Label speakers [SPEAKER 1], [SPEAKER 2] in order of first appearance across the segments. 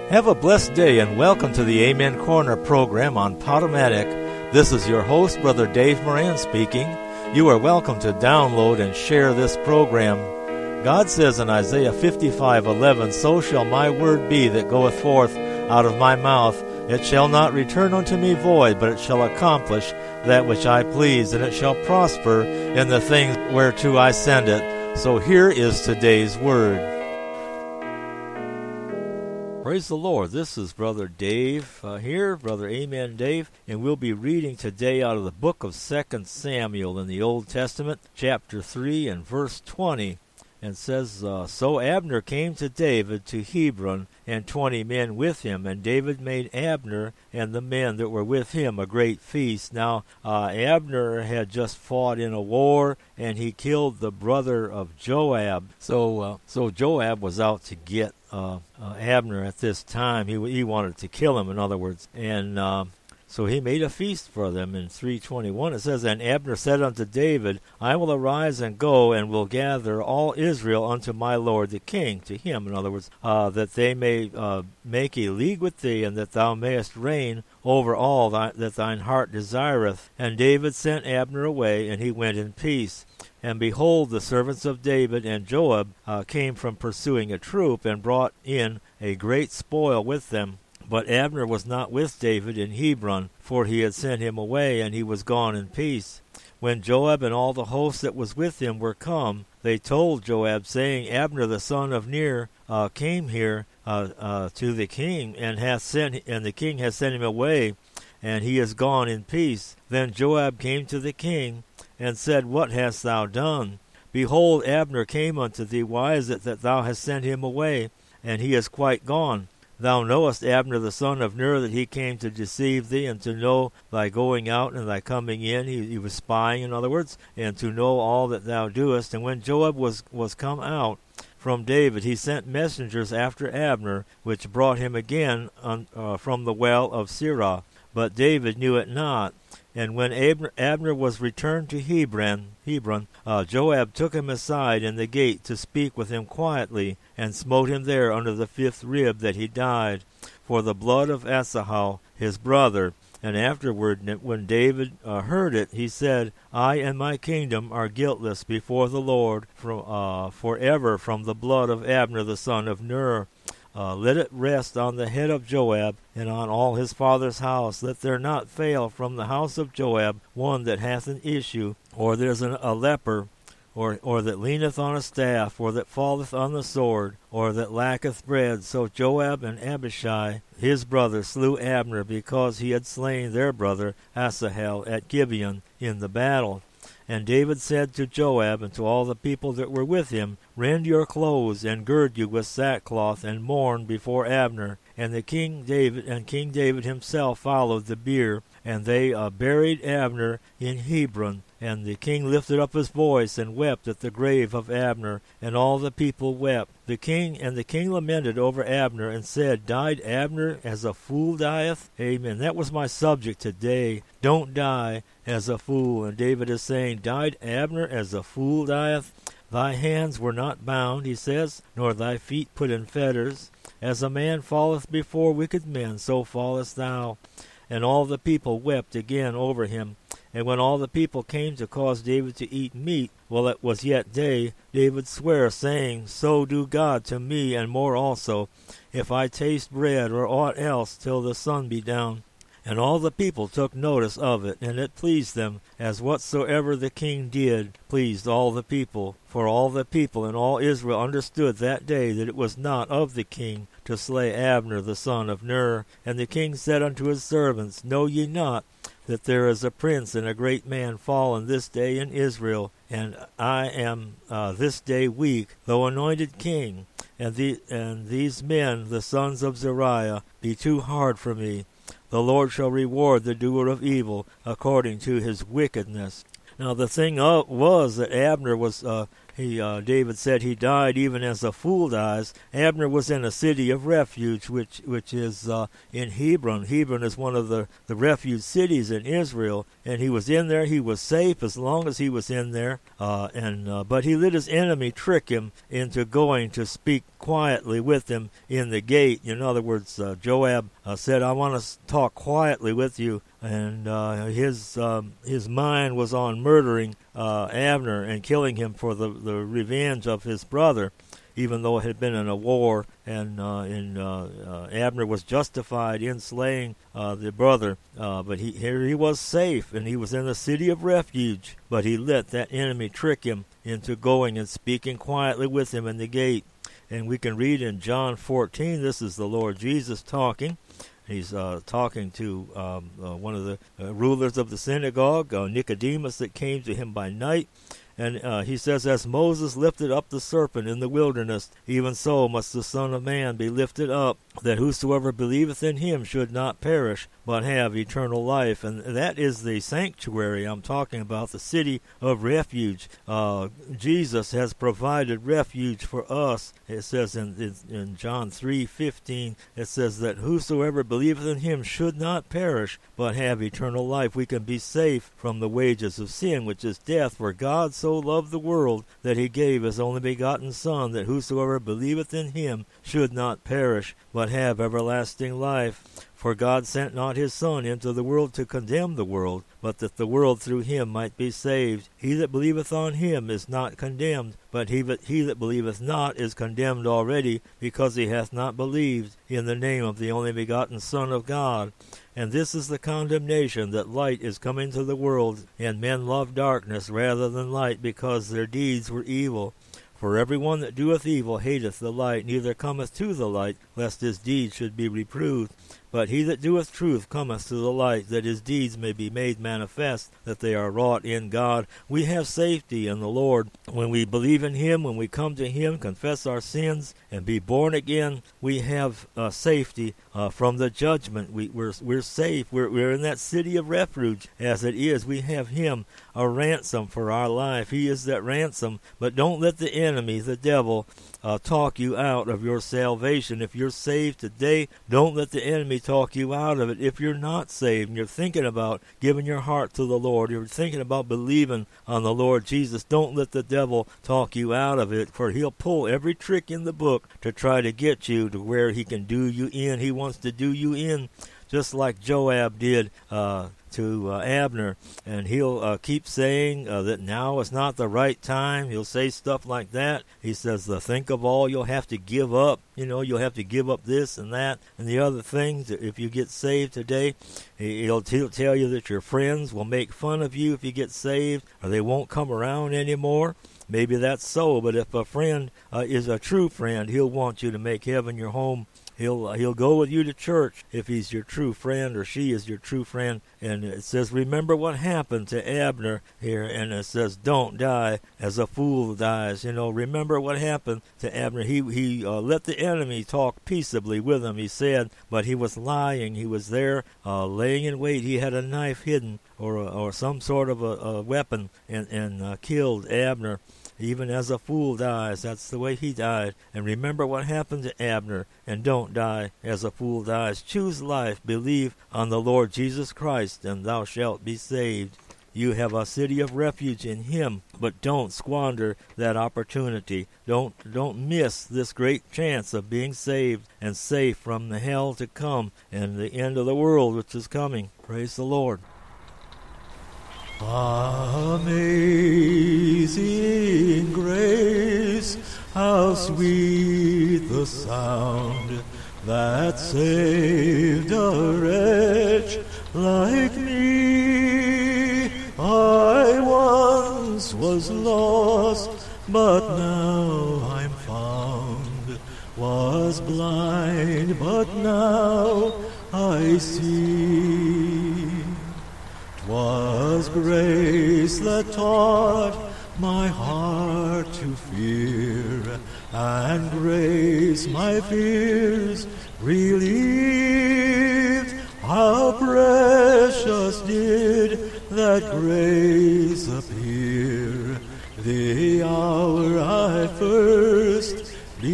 [SPEAKER 1] Have a blessed day and welcome to the Amen Corner program on Podomatic. This is your host, Brother Dave Moran speaking. You are welcome to download and share this program. God says in Isaiah 55:11, "So shall my word be that goeth forth out of my mouth. It shall not return unto me void, but it shall accomplish that which I please, and it shall prosper in the things whereto I send it." So here is today's word. Praise the Lord. This is Brother Dave here, Brother Amen Dave, and we'll be reading today out of the book of 2 Samuel in the Old Testament, chapter 3 and verse 20. And says, "So Abner came to David to Hebron, and 20 men with him. And David made Abner and the men that were with him a great feast." Now, Abner had just fought in a war, and he killed the brother of Joab. So Joab was out to get Abner at this time. He wanted to kill him, in other words. And so he made a feast for them. In 3:21 it says, "And Abner said unto David, I will arise and go, and will gather all Israel unto my lord the king," to him, in other words, "that they may make a league with thee, and that thou mayest reign over all that thine heart desireth. And David sent Abner away, and he went in peace. And behold, the servants of David and Joab came from pursuing a troop, and brought in a great spoil with them. But Abner was not with David in Hebron, for he had sent him away, and he was gone in peace. When Joab and all the host that was with him were come, they told Joab, saying, Abner the son of Ner came here to the king, and the king hath sent him away, and he is gone in peace. Then Joab came to the king, and said, What hast thou done? Behold, Abner came unto thee. Why is it that thou hast sent him away, and he is quite gone? Thou knowest Abner the son of Ner, that he came to deceive thee, and to know thy going out and thy coming in." He was spying, in other words, "and to know all that thou doest. And when Joab was come out from David, he sent messengers after Abner, which brought him again from the well of Sirah. But David knew it not. And when Abner was returned to Hebron, Joab took him aside in the gate to speak with him quietly, and smote him there under the 5th rib, that he died, for the blood of Asahel his brother. And afterward, when David heard it, he said, I and my kingdom are guiltless before the Lord forever from the blood of Abner the son of Ner. Let it rest on the head of Joab, and on all his father's house. Let there not fail from the house of Joab one that hath an issue, or there's a leper, or that leaneth on a staff, or that falleth on the sword, or that lacketh bread." So Joab and Abishai his brother slew Abner, because he had slain their brother Asahel at Gibeon in the battle. And David said to Joab and to all the people that were with him, Rend your clothes, and gird you with sackcloth, and mourn before Abner. And King David himself followed the bier, and they buried Abner in Hebron. And the king lifted up his voice, and wept at the grave of Abner, and all the people wept. The king lamented over Abner, and said, Died Abner as a fool dieth? Amen. That was my subject today. Don't die as a fool. And David is saying, Died Abner as a fool dieth? Thy hands were not bound, he says, nor thy feet put in fetters. As a man falleth before wicked men, so fallest thou. And all the people wept again over him. And when all the people came to cause David to eat meat, while it was yet day, David sware, saying, So do God to me, and more also, if I taste bread or aught else till the sun be down. And all the people took notice of it, and it pleased them, as whatsoever the king did pleased all the people. For all the people and all Israel understood that day that it was not of the king to slay Abner the son of Ner. And the king said unto his servants, Know ye not that there is a prince and a great man fallen this day in Israel? And I am this day weak, though anointed king. And these men, the sons of Zeruiah, be too hard for me. The Lord shall reward the doer of evil according to his wickedness. Now the thing was that Abner David said he died even as a fool dies. Abner was in a city of refuge, which is in Hebron. Hebron is one of the refuge cities in Israel, and he was in there. He was safe as long as he was in there, but he let his enemy trick him into going to speak quietly with him in the gate. In other words, Joab said, "I want to talk quietly with you," and his mind was on murdering Abner and killing him for the revenge of his brother, even though it had been in a war, and Abner was justified in slaying the brother. But here he was safe, and he was in a city of refuge, but he let that enemy trick him into going and speaking quietly with him in the gate. And we can read in John 14, this is the Lord Jesus talking. He's talking to one of the rulers of the synagogue, Nicodemus, that came to him by night. And he says, "As Moses lifted up the serpent in the wilderness, even so must the Son of Man be lifted up, that whosoever believeth in him should not perish, but have eternal life." And that is the sanctuary I'm talking about, the city of refuge. Jesus has provided refuge for us. It says in John 3:15, it says that whosoever believeth in him should not perish, but have eternal life. We can be safe from the wages of sin, which is death. For God so loved the world that he gave his only begotten Son, that whosoever believeth in him should not perish, but have everlasting life. For God sent not his Son into the world to condemn the world, but that the world through him might be saved. He that believeth on him is not condemned, but he that believeth not is condemned already, because he hath not believed in the name of the only begotten Son of God. And this is the condemnation, that light is come into the world, and men love darkness rather than light, because their deeds were evil. For every one that doeth evil hateth the light, neither cometh to the light, lest his deeds should be reproved. But he that doeth truth cometh to the light, that his deeds may be made manifest, that they are wrought in God. We have safety in the Lord. When we believe in him, when we come to him, confess our sins, and be born again, we have safety from the judgment. We're safe. We're in that city of refuge as it is. We have him, a ransom for our life. He is that ransom. But don't let the enemy, the devil, talk you out of your salvation. If you're saved today, don't let the enemy talk you out of it. If you're not saved and you're thinking about giving your heart to the Lord, you're thinking about believing on the Lord Jesus, don't let the devil talk you out of it, for he'll pull every trick in the book to try to get you to where he can do you in. He wants to do you in just like Joab did to Abner, and he'll keep saying that now is not the right time. He'll say stuff like that. He says, think of all you'll have to give up. You'll have to give up this and that and the other things if you get saved today. He'll tell you that your friends will make fun of you if you get saved, or they won't come around anymore. Maybe that's so, but if a friend is a true friend, he'll want you to make heaven your home. He'll go with you to church if he's your true friend, or she is your true friend. And it says, remember what happened to Abner here, and it says, don't die as a fool dies. Remember what happened to Abner. He let the enemy talk peaceably with him, he said, but he was lying. He was there laying in wait. He had a knife hidden or some sort of a weapon, and killed Abner. Even as a fool dies, that's the way he died. And remember what happened to Abner, and don't die as a fool dies. Choose life, believe on the Lord Jesus Christ, and thou shalt be saved. You have a city of refuge in him, but don't squander that opportunity. Don't miss this great chance of being saved and safe from the hell to come and the end of the world which is coming. Praise the Lord. Amazing grace, how sweet the sound that saved a wretch like me. I once was lost, but now I'm found, was blind, but now I see. 'Twas grace that taught my heart to fear, and grace my fears relieved. How precious did that grace appear, the hour
[SPEAKER 2] first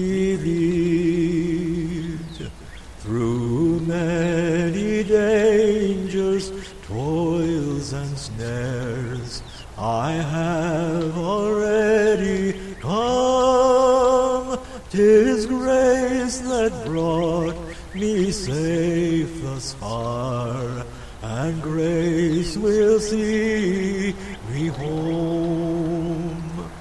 [SPEAKER 2] believed. Through many dangers, toils, and snares, I have already come. 'Tis grace that brought me safe thus far, and grace will see me home.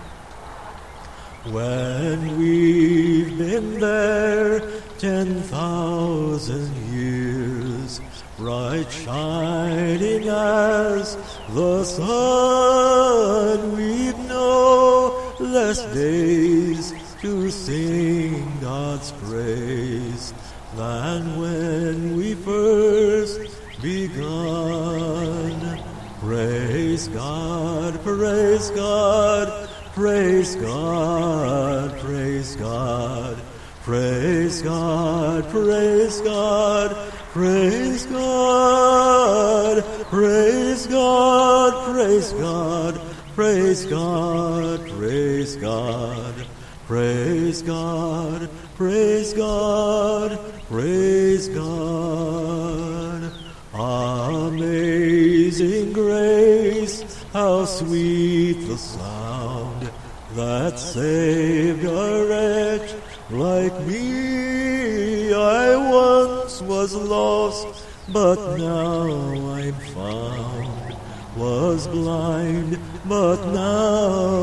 [SPEAKER 2] When we've been there 10,000 years, bright shining as the sun, we've no less days to sing God's praise than when we first begun. Praise God, praise God, praise God, praise God, praise God, praise God, praise God, praise God, praise God, praise God, praise God, praise God, praise God, praise God. Amazing grace, how sweet the sound that saved a wretch like me. I once was lost, but now I'm found. Was blind, but now